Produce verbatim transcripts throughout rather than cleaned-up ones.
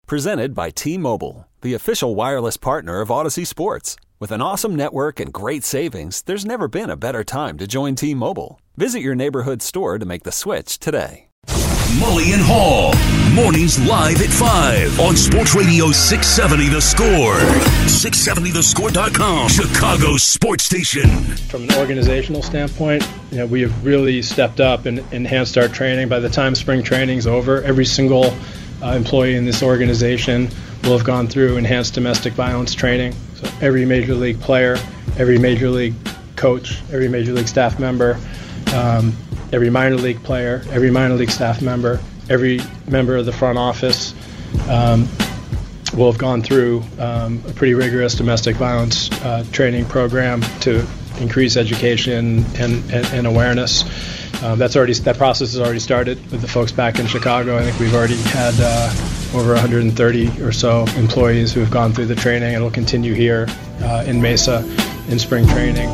Presented by T-Mobile, the official wireless partner of Odyssey Sports. With an awesome network and great savings, there's never been a better time to join T-Mobile. Visit your neighborhood store to make the switch today. Mully and Haugh, mornings live at five on Sports Radio six seventy The Score. six seventy the score dot com, Chicago's sports station. From an organizational standpoint, you know, we have really stepped up and enhanced our training. By the time spring training's over, every single uh, employee in this organization will have gone through enhanced domestic violence training. So every major league player, every major league coach, every major league staff member, um, every minor league player, every minor league staff member, every member of the front office um, will have gone through um, a pretty rigorous domestic violence uh, training program to increase education and, and, and awareness. Um, that's already that process has already started with the folks back in Chicago. I think we've already had uh, over one hundred thirty or so employees who have gone through the training. It'll continue here uh, in Mesa in spring training.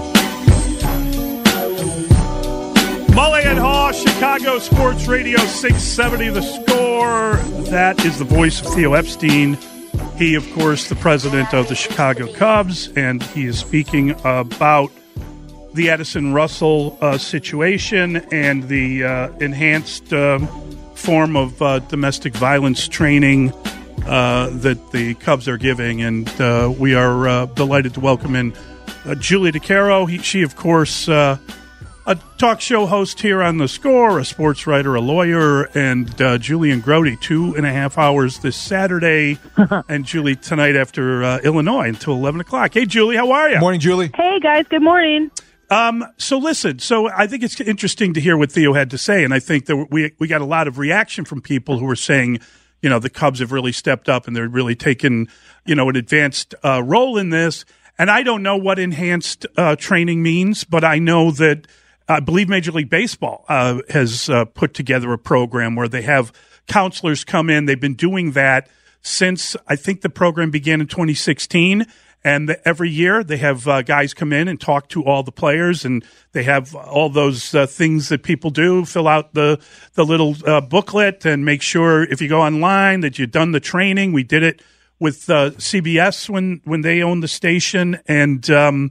Mully and Haugh, Chicago Sports Radio six seventy The Score. That is the voice of Theo Epstein. He, of course, the president of the Chicago Cubs, and he is speaking about the Addison Russell uh, situation and the uh, enhanced um, form of uh, domestic violence training uh, that the Cubs are giving. And uh, we are uh, delighted to welcome in uh, Julie DeCaro. He, she, of course, uh, a talk show host here on The Score, a sports writer, a lawyer, and uh, Julie and Grody, two and a half hours this Saturday, and Julie tonight after uh, Illinois until eleven o'clock. Hey, Julie, how are you? Morning, Julie. Hey, guys, good morning. Um, so listen, so I think it's interesting to hear what Theo had to say, and I think that we we got a lot of reaction from people who were saying, you know, the Cubs have really stepped up and they're really taken, you know, an advanced uh, role in this. And I don't know what enhanced uh, training means, but I know that I believe Major League Baseball uh, has uh, put together a program where they have counselors come in. They've been doing that since I think the program began in twenty sixteen. And the, every year they have uh, guys come in and talk to all the players, and they have all those uh, things that people do, fill out the, the little uh, booklet and make sure if you go online that you've done the training. We did it with uh, C B S when, when they owned the station. And um,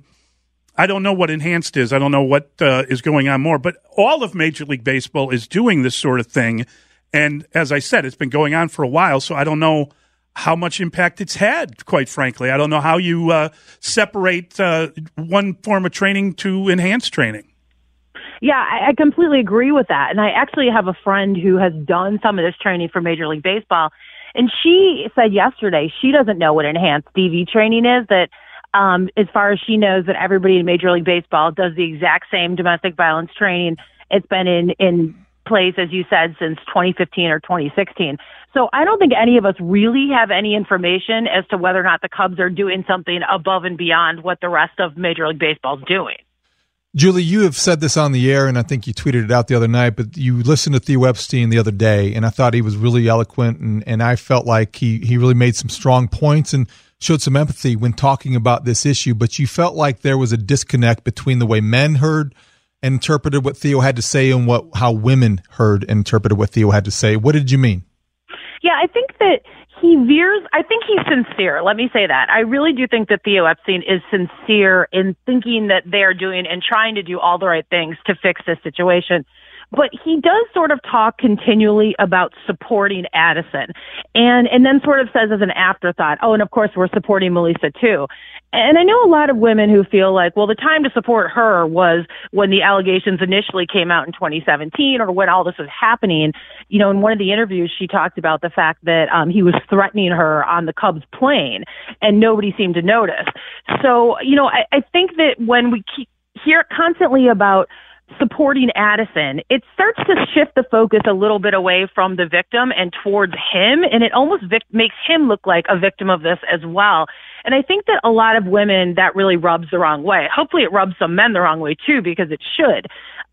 I don't know what enhanced is. I don't know what uh, is going on more. But all of Major League Baseball is doing this sort of thing. And as I said, it's been going on for a while, so I don't know how much impact it's had, quite frankly. I don't know how you uh, separate uh, one form of training to enhanced training. Yeah, I, I completely agree with that. And I actually have a friend who has done some of this training for Major League Baseball. And she said yesterday she doesn't know what enhanced D V training is, that um, as far as she knows, that everybody in Major League Baseball does the exact same domestic violence training. It's been in, in place, as you said, since twenty fifteen or twenty sixteen. So I don't think any of us really have any information as to whether or not the Cubs are doing something above and beyond what the rest of Major League Baseball is doing. Julie, you have said this on the air, and I think you tweeted it out the other night, but you listened to Theo Epstein the other day, and I thought he was really eloquent, and, and I felt like he, he really made some strong points and showed some empathy when talking about this issue, but you felt like there was a disconnect between the way men heard and interpreted what Theo had to say and what how women heard and interpreted what Theo had to say. What did you mean? Yeah, I think that he veers. I think he's sincere. Let me say that. I really do think that Theo Epstein is sincere in thinking that they're doing and trying to do all the right things to fix this situation. But he does sort of talk continually about supporting Addison, and and then sort of says as an afterthought, oh, and of course we're supporting Melissa too. And I know a lot of women who feel like, well, the time to support her was when the allegations initially came out in twenty seventeen or when all this was happening. You know, in one of the interviews, she talked about the fact that um, he was threatening her on the Cubs plane and nobody seemed to notice. So, you know, I, I think that when we keep, hear constantly about supporting Addison, it starts to shift the focus a little bit away from the victim and towards him, and it almost vic- makes him look like a victim of this as well. And I think that a lot of women, that really rubs the wrong way. Hopefully it rubs some men the wrong way too, because it should.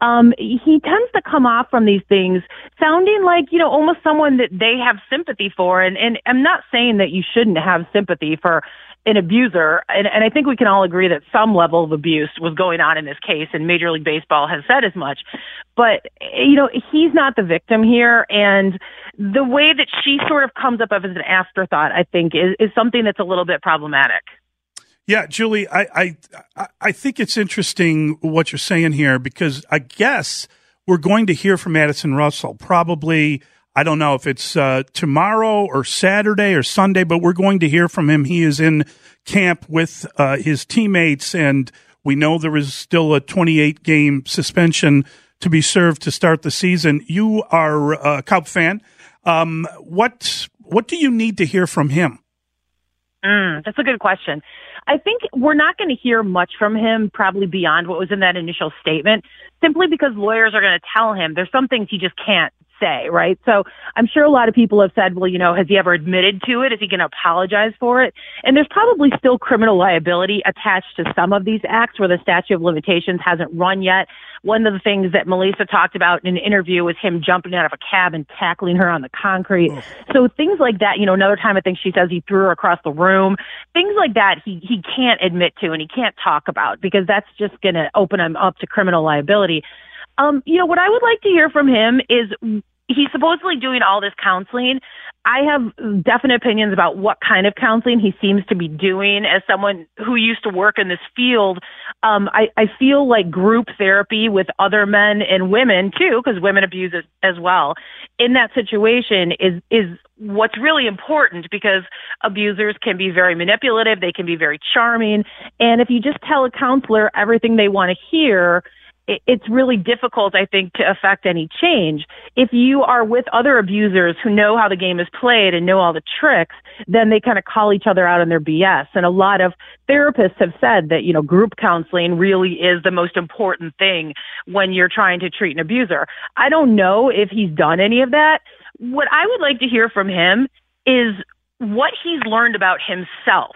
um, he tends to come off from these things sounding like, you know, almost someone that they have sympathy for. And, and I'm not saying that you shouldn't have sympathy for an abuser. And, and I think we can all agree that some level of abuse was going on in this case, and Major League Baseball has said as much. But, you know, he's not the victim here. And the way that she sort of comes up as an afterthought, I think, is, is something that's a little bit problematic. Yeah, Julie, I, I I think it's interesting what you're saying here, because I guess we're going to hear from Addison Russell probably, I don't know if it's uh, tomorrow or Saturday or Sunday, but we're going to hear from him. He is in camp with uh, his teammates, and we know there is still a twenty-eight game suspension to be served to start the season. You are a Cub fan. Um, what what do you need to hear from him? Mm, that's a good question. I think we're not going to hear much from him, probably beyond what was in that initial statement, simply because lawyers are going to tell him there's some things he just can't say, right? So I'm sure a lot of people have said, well, you know, has he ever admitted to it? Is he going to apologize for it? And there's probably still criminal liability attached to some of these acts where the statute of limitations hasn't run yet. One of the things that Melissa talked about in an interview was him jumping out of a cab and tackling her on the concrete. Oh. So things like that, you know, another time I think she says he threw her across the room. Things like that he, he can't admit to and he can't talk about, because that's just going to open him up to criminal liability. Um, you know, what I would like to hear from him is he's supposedly doing all this counseling. I have definite opinions about what kind of counseling he seems to be doing. As someone who used to work in this field, um, I, I feel like group therapy with other men and women too, because women abuse it as well, in that situation is is what's really important, because abusers can be very manipulative. They can be very charming. And if you just tell a counselor everything they want to hear, it's really difficult, I think, to affect any change. If you are with other abusers who know how the game is played and know all the tricks, then they kind of call each other out on their B S. And a lot of therapists have said that, you know, group counseling really is the most important thing when you're trying to treat an abuser. I don't know if he's done any of that. What I would like to hear from him is what he's learned about himself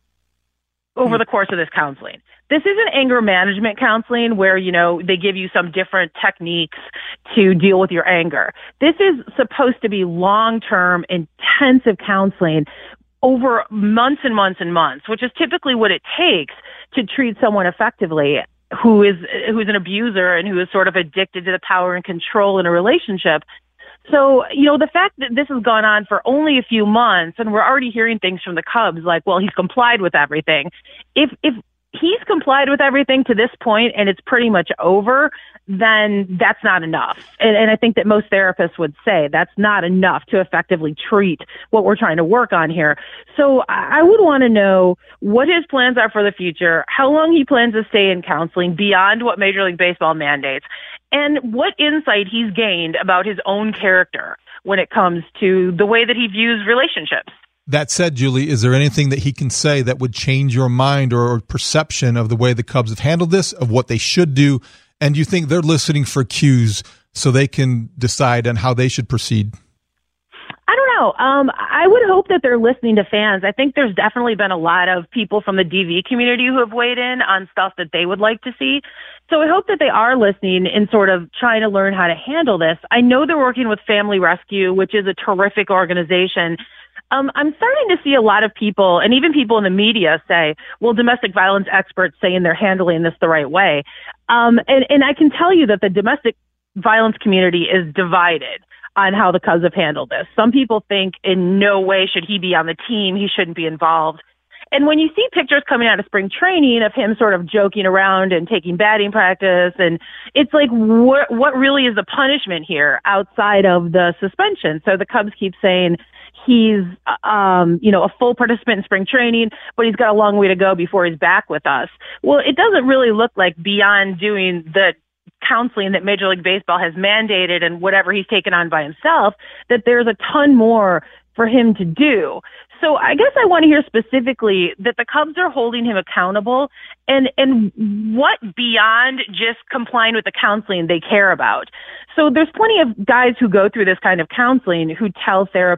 over the course of this counseling. This isn't anger management counseling where, you know, they give you some different techniques to deal with your anger. This is supposed to be long-term, intensive counseling over months and months and months, which is typically what it takes to treat someone effectively who is who's an abuser and who is sort of addicted to the power and control in a relationship. So, you know, the fact that this has gone on for only a few months and we're already hearing things from the Cubs like, well, he's complied with everything. If, if he's complied with everything to this point and it's pretty much over, then that's not enough. And, and I think that most therapists would say that's not enough to effectively treat what we're trying to work on here. So I would want to know what his plans are for the future, how long he plans to stay in counseling beyond what Major League Baseball mandates, and what insight he's gained about his own character when it comes to the way that he views relationships. That said, Julie, is there anything that he can say that would change your mind or perception of the way the Cubs have handled this, of what they should do? And do you think they're listening for cues so they can decide on how they should proceed? I don't know. Um, I would hope that they're listening to fans. I think there's definitely been a lot of people from the D V community who have weighed in on stuff that they would like to see. So I hope that they are listening and sort of trying to learn how to handle this. I know they're working with Family Rescue, which is a terrific organization. Um, I'm starting to see a lot of people, and even people in the media, say, well, domestic violence experts saying they're handling this the right way. Um, and, and I can tell you that the domestic violence community is divided on how the Cubs have handled this. Some people think in no way should he be on the team. He shouldn't be involved. And when you see pictures coming out of spring training of him sort of joking around and taking batting practice, and it's like, what, what really is the punishment here outside of the suspension? So the Cubs keep saying he's, um, you know, a full participant in spring training, but he's got a long way to go before he's back with us. Well, it doesn't really look like beyond doing the counseling that Major League Baseball has mandated and whatever he's taken on by himself, that there's a ton more for him to do. So I guess I want to hear specifically that the Cubs are holding him accountable, and, and what beyond just complying with the counseling they care about. So there's plenty of guys who go through this kind of counseling who tell therapists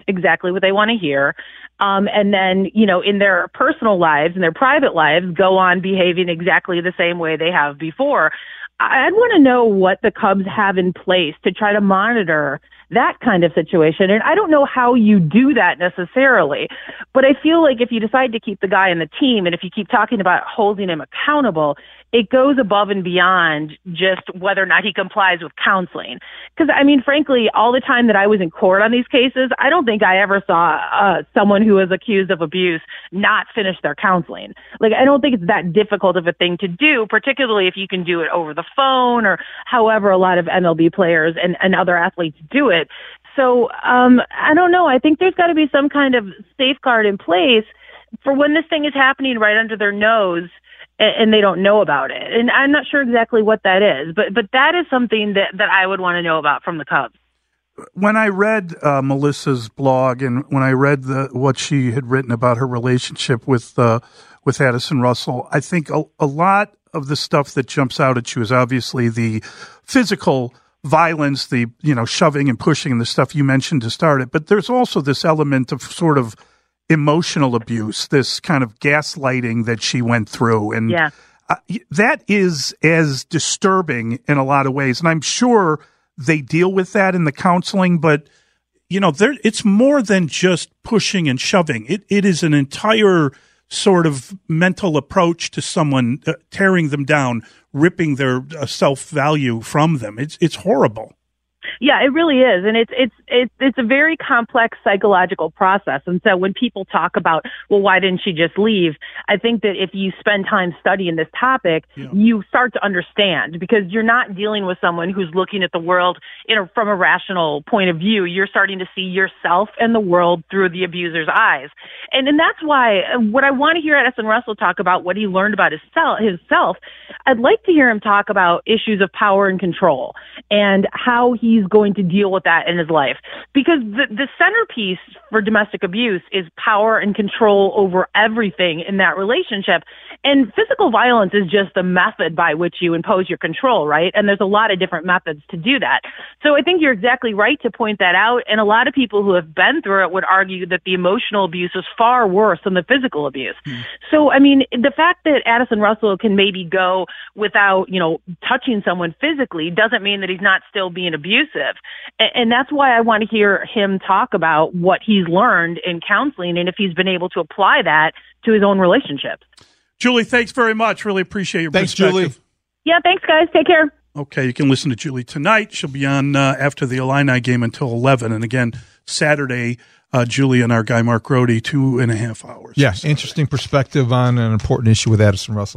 exactly what they want to hear. Um, and then, you know, in their personal lives, in their private lives, go on behaving exactly the same way they have before. I'd want to know what the Cubs have in place to try to monitor that kind of situation. And I don't know how you do that necessarily, but I feel like if you decide to keep the guy in the team and if you keep talking about holding him accountable, it goes above and beyond just whether or not he complies with counseling. Because, I mean, frankly, all the time that I was in court on these cases, I don't think I ever saw uh, someone who was accused of abuse not finish their counseling. Like, I don't think it's that difficult of a thing to do, particularly if you can do it over the phone or however a lot of M L B players and, and other athletes do it. So um, I don't know. I think there's got to be some kind of safeguard in place for when this thing is happening right under their nose and they don't know about it. And I'm not sure exactly what that is, but but that is something that, that I would want to know about from the Cubs. When I read uh, Melissa's blog and when I read the what she had written about her relationship with uh, with Addison Russell, I think a, a lot of the stuff that jumps out at you is obviously the physical violence, the you know shoving and pushing and the stuff you mentioned to start it. But there's also this element of sort of emotional abuse, this kind of gaslighting that she went through. And yeah. uh, that is as disturbing in a lot of ways. And I'm sure they deal with that in the counseling, but you know, there, it's more than just pushing and shoving. It, it is an entire sort of mental approach to someone, uh, tearing them down, ripping their uh, self-value from them. It's, it's horrible. Yeah, it really is. And it's, it's, it's, it's a very complex psychological process. And so when people talk about, well, why didn't she just leave? I think that if you spend time studying this topic, yeah. you start to understand because you're not dealing with someone who's looking at the world in a, from a rational point of view. You're starting to see yourself and the world through the abuser's eyes. And, and that's why what I want to hear Addison Russell talk about what he learned about himself, himself, I'd like to hear him talk about issues of power and control and how he he's going to deal with that in his life. Because the, the centerpiece for domestic abuse is power and control over everything in that relationship. And physical violence is just the method by which you impose your control, right? And there's a lot of different methods to do that. So I think you're exactly right to point that out. And a lot of people who have been through it would argue that the emotional abuse is far worse than the physical abuse. Mm. So, I mean, the fact that Addison Russell can maybe go without, you know, touching someone physically doesn't mean that he's not still being abusive. And, and that's why I want to hear him talk about what he's learned in counseling and if he's been able to apply that to his own relationships. Julie, thanks very much. Really appreciate your thanks, perspective. Julie. Yeah, thanks, guys. Take care. Okay, you can listen to Julie tonight. She'll be on uh, after the Illini game until eleven. And again, Saturday, uh, Julie and our guy Mark Grody, two and a half hours. Yeah, so. Interesting perspective on an important issue with Addison Russell.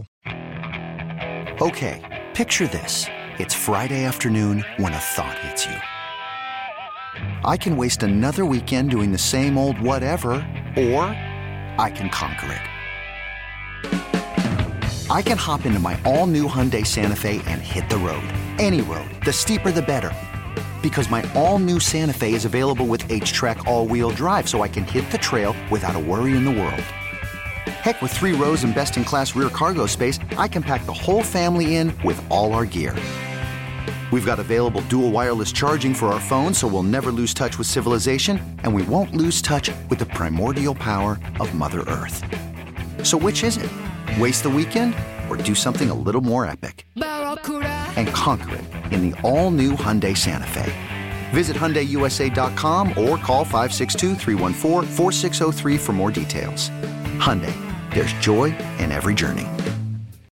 Okay, picture this. It's Friday afternoon when a thought hits you. I can waste another weekend doing the same old whatever, or I can conquer it. I can hop into my all-new Hyundai Santa Fe and hit the road. Any road. The steeper, the better. Because my all-new Santa Fe is available with H-Track all-wheel drive, so I can hit the trail without a worry in the world. Heck, with three rows and best-in-class rear cargo space, I can pack the whole family in with all our gear. We've got available dual wireless charging for our phones, so we'll never lose touch with civilization, and we won't lose touch with the primordial power of Mother Earth. So which is it? Waste the weekend or do something a little more epic? And conquer it in the all-new Hyundai Santa Fe. Visit Hyundai U S A dot com or call five six two, three one four, four six zero three for more details. Hyundai, there's joy in every journey.